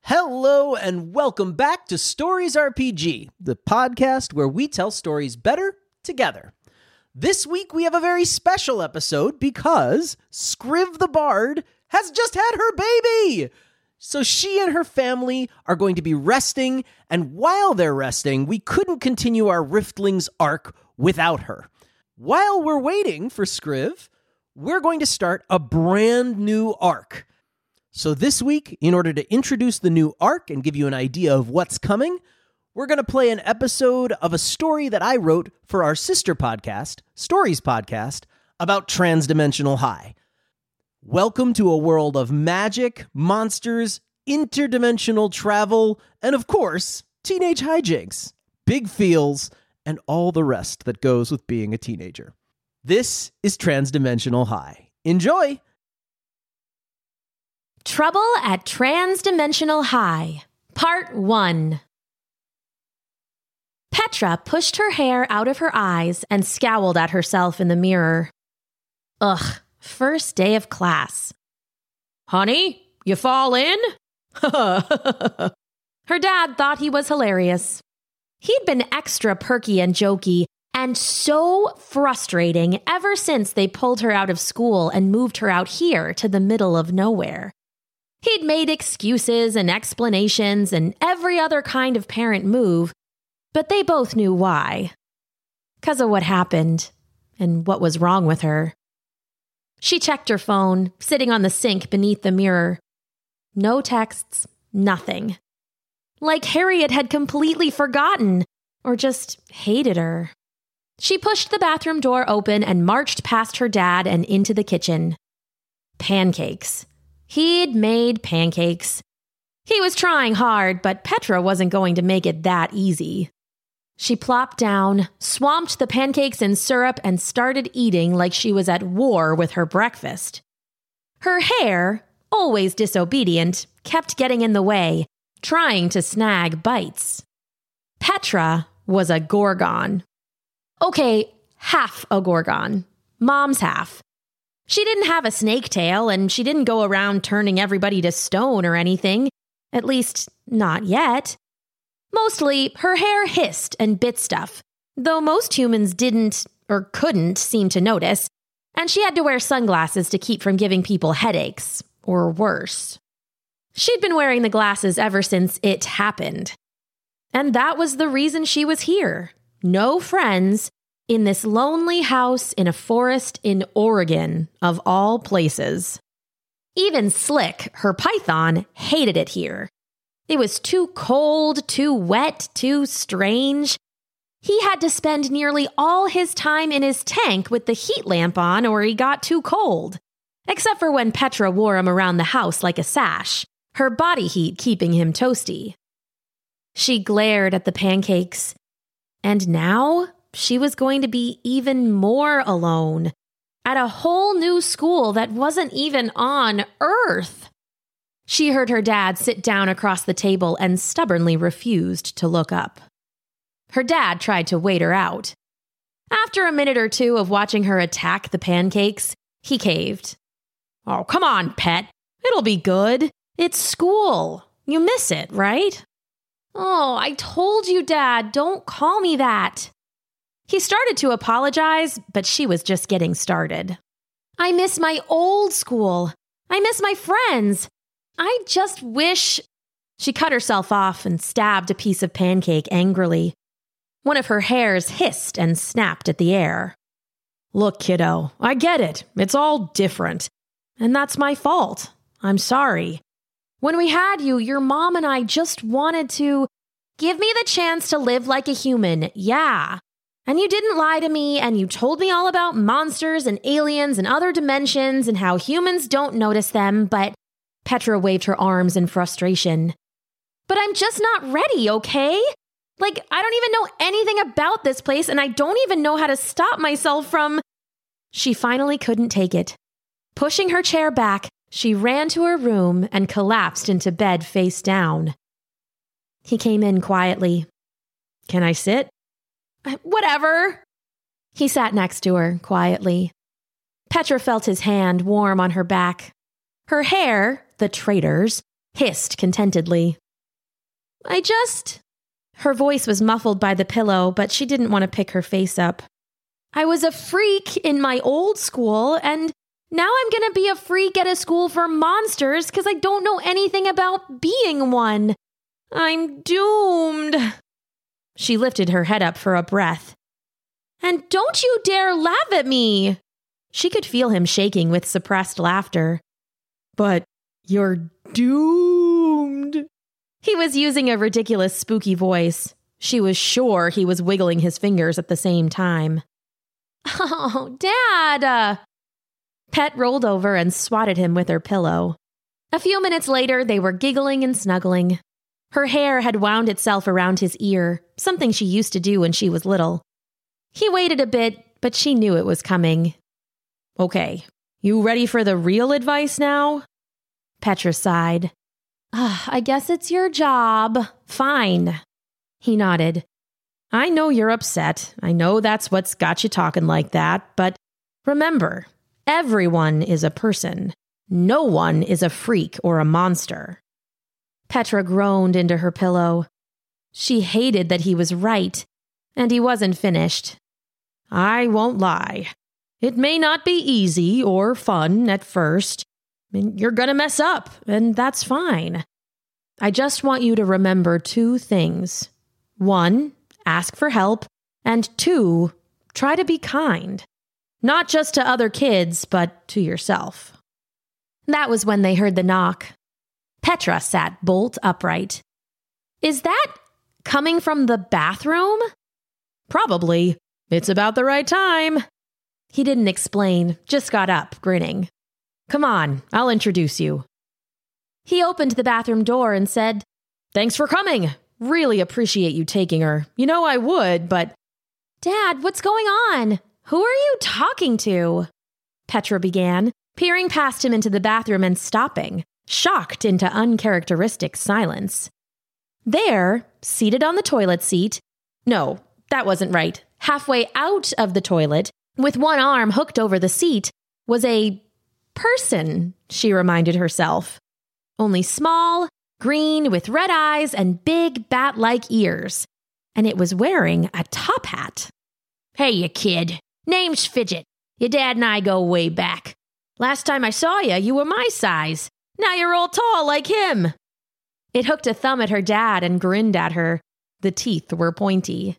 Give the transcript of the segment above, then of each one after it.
Hello and welcome back to Stories RPG, the podcast where we tell stories better together. This week we have a very special episode because Scriv the Bard has just had her baby! So she and her family are going to be resting, and while they're resting, we couldn't continue our Riftlings arc without her. While we're waiting for Scriv, we're going to start a brand new arc. So this week, in order to introduce the new arc and give you an idea of what's coming, we're going to play an episode of a story that I wrote for our sister podcast, Stories Podcast, about Transdimensional High. Welcome to a world of magic, monsters, interdimensional travel, and of course, teenage hijinks, big feels, and all the rest that goes with being a teenager. This is Transdimensional High. Enjoy! Trouble at Transdimensional High, Part 1. Petra pushed her hair out of her eyes and scowled at herself in the mirror. Ugh, first day of class. Honey, you fall in? Her dad thought he was hilarious. He'd been extra perky and jokey and so frustrating ever since they pulled her out of school and moved her out here to the middle of nowhere. He'd made excuses and explanations and every other kind of parent move, but they both knew why. 'Cause of what happened and what was wrong with her. She checked her phone, sitting on the sink beneath the mirror. No texts, nothing. Like Harriet had completely forgotten or just hated her. She pushed the bathroom door open and marched past her dad and into the kitchen. Pancakes. He'd made pancakes. He was trying hard, but Petra wasn't going to make it that easy. She plopped down, swamped the pancakes in syrup, and started eating like she was at war with her breakfast. Her hair, always disobedient, kept getting in the way, trying to snag bites. Petra was a Gorgon. Okay, half a Gorgon. Mom's half. She didn't have a snake tail, and she didn't go around turning everybody to stone or anything. At least, not yet. Mostly, her hair hissed and bit stuff, though most humans didn't or couldn't seem to notice, and she had to wear sunglasses to keep from giving people headaches, or worse. She'd been wearing the glasses ever since it happened. And that was the reason she was here. No friends, in this lonely house in a forest in Oregon, of all places. Even Slick, her python, hated it here. It was too cold, too wet, too strange. He had to spend nearly all his time in his tank with the heat lamp on or he got too cold. Except for when Petra wore him around the house like a sash, her body heat keeping him toasty. She glared at the pancakes. And now she was going to be even more alone, at a whole new school that wasn't even on Earth. She heard her dad sit down across the table and stubbornly refused to look up. Her dad tried to wait her out. After a minute or two of watching her attack the pancakes, he caved. Oh, come on, pet. It'll be good. It's school. You miss it, right? Oh, I told you, Dad, don't call me that. He started to apologize, but she was just getting started. I miss my old school. I miss my friends. I just wish... She cut herself off and stabbed a piece of pancake angrily. One of her hairs hissed and snapped at the air. Look, kiddo, I get it. It's all different. And that's my fault. I'm sorry. When we had you, your mom and I just wanted to give me the chance to live like a human, yeah. And you didn't lie to me, and you told me all about monsters and aliens and other dimensions and how humans don't notice them, but... Petra waved her arms in frustration. But I'm just not ready, okay? Like, I don't even know anything about this place, and I don't even know how to stop myself from... She finally couldn't take it. Pushing her chair back, she ran to her room and collapsed into bed face down. He came in quietly. Can I sit? Whatever. He sat next to her, quietly. Petra felt his hand warm on her back. Her hair, the traitor's, hissed contentedly. Her voice was muffled by the pillow, but she didn't want to pick her face up. I was a freak in my old school, and now I'm going to be a freak at a school for monsters because I don't know anything about being one. I'm doomed. She lifted her head up for a breath. And don't you dare laugh at me. She could feel him shaking with suppressed laughter. But you're doomed. He was using a ridiculous, spooky voice. She was sure he was wiggling his fingers at the same time. Oh, Dad! Pet rolled over and swatted him with her pillow. A few minutes later, they were giggling and snuggling. Her hair had wound itself around his ear, something she used to do when she was little. He waited a bit, but she knew it was coming. Okay, you ready for the real advice now? Petra sighed. I guess it's your job. Fine. He nodded. I know you're upset. I know that's what's got you talking like that, but remember, everyone is a person. No one is a freak or a monster. Petra groaned into her pillow. She hated that he was right, and he wasn't finished. I won't lie. It may not be easy or fun at first. You're gonna mess up, and that's fine. I just want you to remember 2 things. 1, ask for help, and 2, try to be kind. Not just to other kids, but to yourself. That was when they heard the knock. Petra sat bolt upright. Is that coming from the bathroom? Probably. It's about the right time. He didn't explain, just got up, grinning. Come on, I'll introduce you. He opened the bathroom door and said, Thanks for coming. Really appreciate you taking her. You know I would, but... Dad, what's going on? Who are you talking to? Petra began, peering past him into the bathroom and stopping, shocked into uncharacteristic silence. There, seated on the toilet seat... No, that wasn't right. Halfway out of the toilet, with one arm hooked over the seat, was a person, she reminded herself. Only small, green, with red eyes and big bat-like ears. And it was wearing a top hat. Hey, you kid. Name's Fidget. Your dad and I go way back. Last time I saw you, you were my size. Now you're all tall like him. It hooked a thumb at her dad and grinned at her. The teeth were pointy.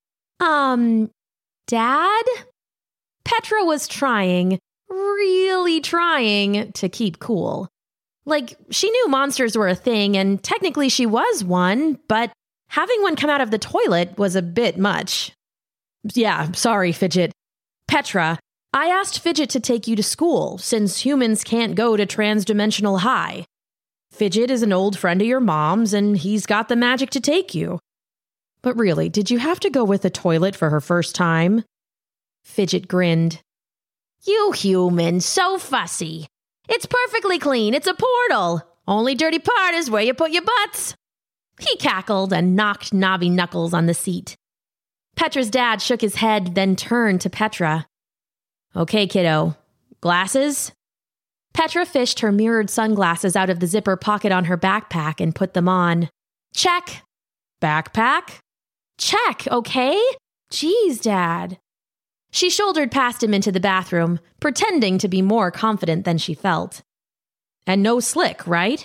Dad? Petra was trying, really trying, to keep cool. Like, she knew monsters were a thing, and technically she was one, but having one come out of the toilet was a bit much. Yeah, sorry, Fidget. Petra, I asked Fidget to take you to school, since humans can't go to Transdimensional High. Fidget is an old friend of your mom's, and he's got the magic to take you. But really, did you have to go with the toilet for her first time? Fidget grinned. You humans, so fussy. It's perfectly clean. It's a portal. Only dirty part is where you put your butts. He cackled and knocked knobby knuckles on the seat. Petra's dad shook his head, then turned to Petra. Okay, kiddo. Glasses? Petra fished her mirrored sunglasses out of the zipper pocket on her backpack and put them on. Check. Backpack? Check, okay? Jeez, Dad. She shouldered past him into the bathroom, pretending to be more confident than she felt. And no Slick, right?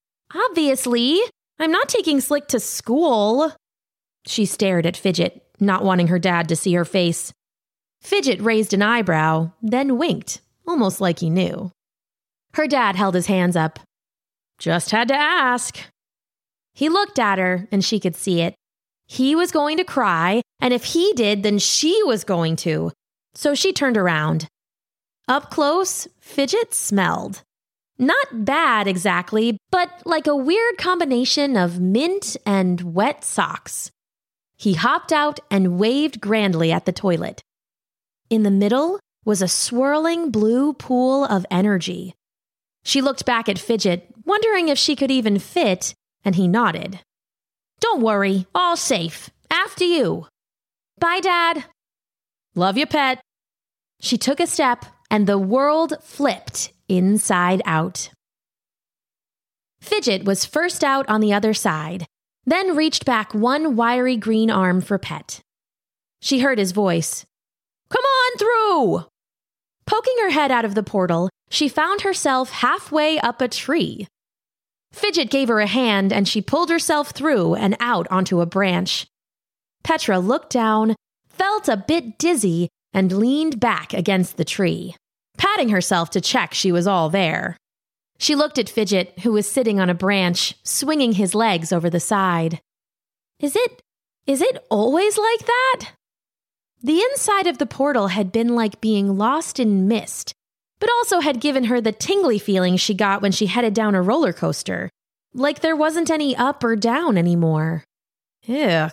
Obviously. I'm not taking Slick to school. She stared at Fidget, not wanting her dad to see her face. Fidget raised an eyebrow, then winked, almost like he knew. Her dad held his hands up. Just had to ask. He looked at her, and she could see it. He was going to cry, and if he did, then she was going to. So she turned around. Up close, Fidget smelled. Not bad exactly, but like a weird combination of mint and wet socks. He hopped out and waved grandly at the toilet. In the middle was a swirling blue pool of energy. She looked back at Fidget, wondering if she could even fit, and he nodded. Don't worry, all safe. After you. Bye, Dad. Love you, pet. She took a step, and the world flipped inside out. Fidget was first out on the other side, then reached back one wiry green arm for Pet. She heard his voice. "Come on through!" Poking her head out of the portal, she found herself halfway up a tree. Fidget gave her a hand and she pulled herself through and out onto a branch. Petra looked down, felt a bit dizzy, and leaned back against the tree, patting herself to check she was all there. She looked at Fidget, who was sitting on a branch, swinging his legs over the side. Is it always like that? The inside of the portal had been like being lost in mist, but also had given her the tingly feeling she got when she headed down a roller coaster, like there wasn't any up or down anymore. Ugh.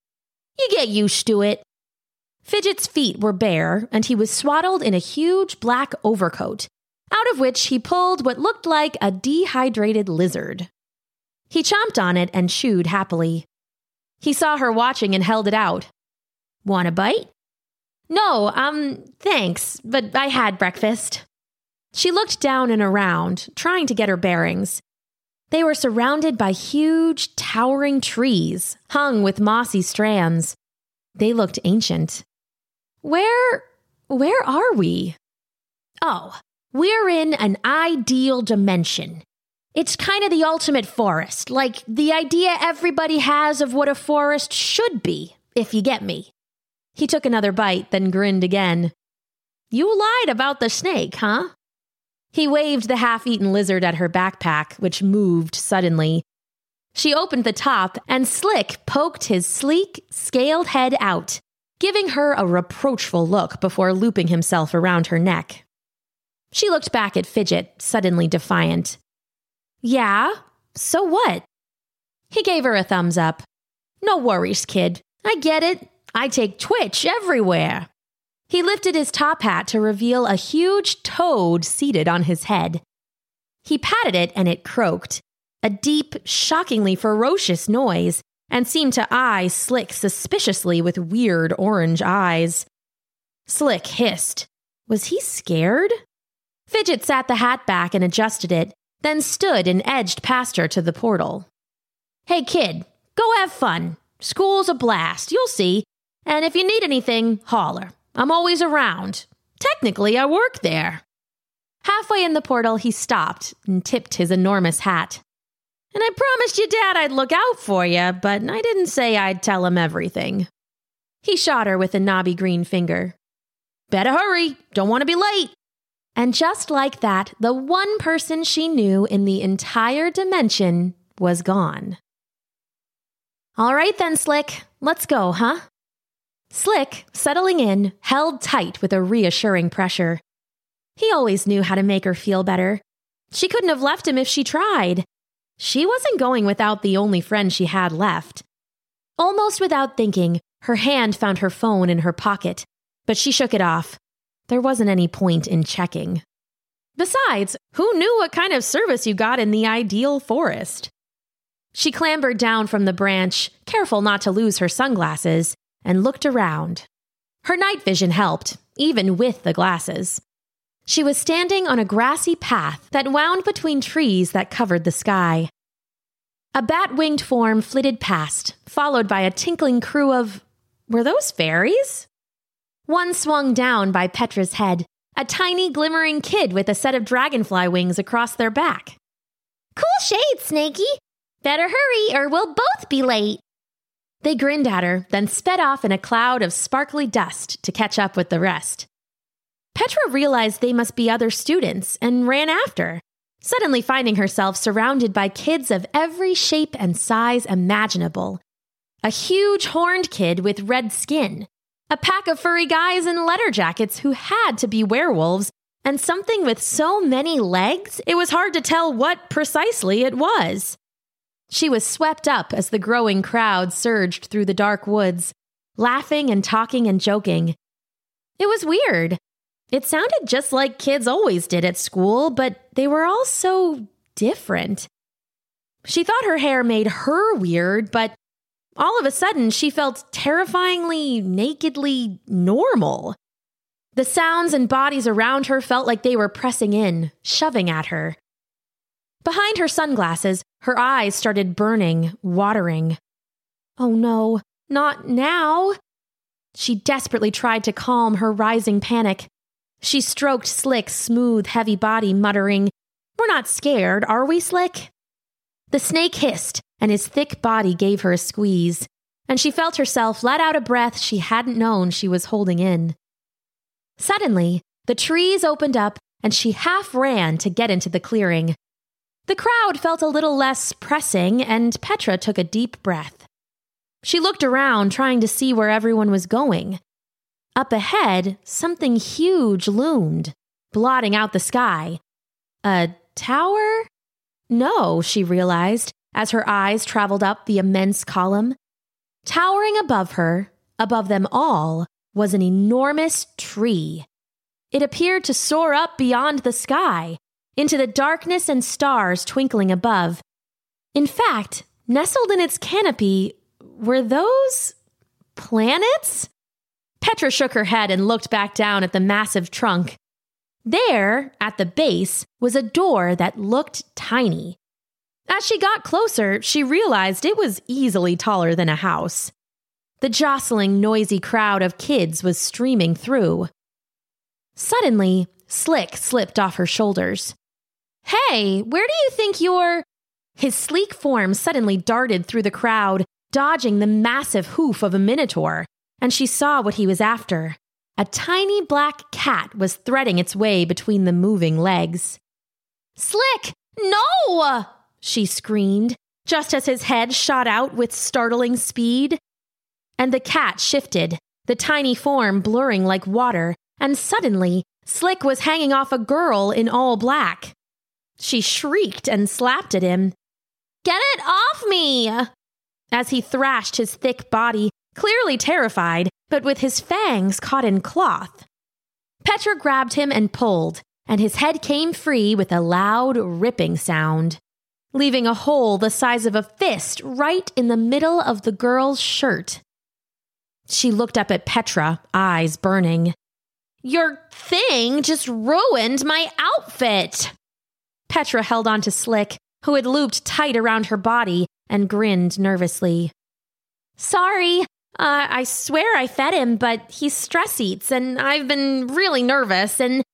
You get used to it. Fidget's feet were bare, and he was swaddled in a huge black overcoat, out of which he pulled what looked like a dehydrated lizard. He chomped on it and chewed happily. He saw her watching and held it out. Want a bite? No, thanks, but I had breakfast. She looked down and around, trying to get her bearings. They were surrounded by huge, towering trees, hung with mossy strands. They looked ancient. Where are we? Oh, we're in an ideal dimension. It's kind of the ultimate forest, like the idea everybody has of what a forest should be, if you get me. He took another bite, then grinned again. You lied about the snake, huh? He waved the half-eaten lizard at her backpack, which moved suddenly. She opened the top, and Slick poked his sleek, scaled head out, giving her a reproachful look before looping himself around her neck. She looked back at Fidget, suddenly defiant. Yeah, so what? He gave her a thumbs up. No worries, kid. I get it. I take Twitch everywhere. He lifted his top hat to reveal a huge toad seated on his head. He patted it and it croaked, a deep, shockingly ferocious noise, and seemed to eye Slick suspiciously with weird orange eyes. Slick hissed. Was he scared? Fidget sat the hat back and adjusted it, then stood and edged past her to the portal. Hey kid, go have fun. School's a blast, you'll see. And if you need anything, holler. I'm always around. Technically, I work there. Halfway in the portal, he stopped and tipped his enormous hat. And I promised your dad I'd look out for you, but I didn't say I'd tell him everything. He shot her with a knobby green finger. Better hurry, don't want to be late. And just like that, the one person she knew in the entire dimension was gone. All right then, Slick, let's go, huh? Slick, settling in, held tight with a reassuring pressure. He always knew how to make her feel better. She couldn't have left him if she tried. She wasn't going without the only friend she had left. Almost without thinking, her hand found her phone in her pocket, but she shook it off. There wasn't any point in checking. Besides, who knew what kind of service you got in the ideal forest? She clambered down from the branch, careful not to lose her sunglasses, and looked around. Her night vision helped, even with the glasses. She was standing on a grassy path that wound between trees that covered the sky. A bat-winged form flitted past, followed by a tinkling crew of... Were those fairies? One swung down by Petra's head, a tiny glimmering kid with a set of dragonfly wings across their back. Cool shade, Snakey! Better hurry or we'll both be late! They grinned at her, then sped off in a cloud of sparkly dust to catch up with the rest. Petra realized they must be other students and ran after, suddenly finding herself surrounded by kids of every shape and size imaginable. A huge horned kid with red skin, a pack of furry guys in leather jackets who had to be werewolves, and something with so many legs it was hard to tell what precisely it was. She was swept up as the growing crowd surged through the dark woods, laughing and talking and joking. It was weird. It sounded just like kids always did at school, but they were all so different. She thought her hair made her weird, but all of a sudden she felt terrifyingly, nakedly normal. The sounds and bodies around her felt like they were pressing in, shoving at her. Behind her sunglasses, her eyes started burning, watering. Oh no, not now. She desperately tried to calm her rising panic. She stroked Slick's smooth, heavy body, muttering, "We're not scared, are we, Slick?" The snake hissed, and his thick body gave her a squeeze, and she felt herself let out a breath she hadn't known she was holding in. Suddenly, the trees opened up, and she half ran to get into the clearing. The crowd felt a little less pressing, and Petra took a deep breath. She looked around, trying to see where everyone was going. Up ahead, something huge loomed, blotting out the sky. A tower? No, she realized, as her eyes traveled up the immense column. Towering above her, above them all, was an enormous tree. It appeared to soar up beyond the sky, into the darkness and stars twinkling above. In fact, nestled in its canopy, were those planets? Petra shook her head and looked back down at the massive trunk. There, at the base, was a door that looked tiny. As she got closer, she realized it was easily taller than a house. The jostling, noisy crowd of kids was streaming through. Suddenly, Slick slipped off her shoulders. "Hey, where do you think you're—" His sleek form suddenly darted through the crowd, dodging the massive hoof of a minotaur, and she saw what he was after. A tiny black cat was threading its way between the moving legs. "Slick, no!" she screamed, just as his head shot out with startling speed. And the cat shifted, the tiny form blurring like water, and suddenly, Slick was hanging off a girl in all black. She shrieked and slapped at him. "Get it off me!" as he thrashed his thick body, clearly terrified, but with his fangs caught in cloth. Petra grabbed him and pulled, and his head came free with a loud, ripping sound, leaving a hole the size of a fist right in the middle of the girl's shirt. She looked up at Petra, eyes burning. "Your thing just ruined my outfit!" Petra held on to Slick, who had looped tight around her body, and grinned nervously. "Sorry, I swear I fed him, but he stress eats, and I've been really nervous, and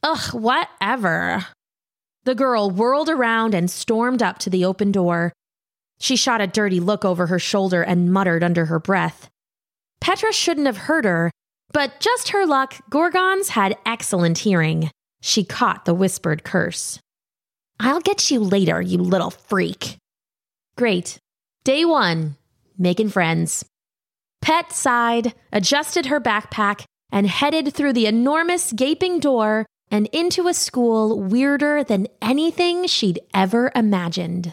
whatever." The girl whirled around and stormed up to the open door. She shot a dirty look over her shoulder and muttered under her breath. Petra shouldn't have heard her, but just her luck, Gorgons had excellent hearing. She caught the whispered curse. "I'll get you later, you little freak." Great. Day 1. Making friends. Pet sighed, adjusted her backpack, and headed through the enormous gaping door and into a school weirder than anything she'd ever imagined.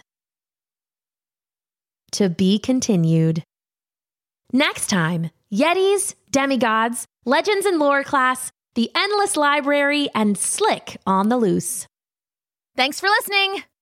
To be continued. Next time, Yetis, demigods, legends and lore class, the endless library, and Slick on the loose. Thanks for listening.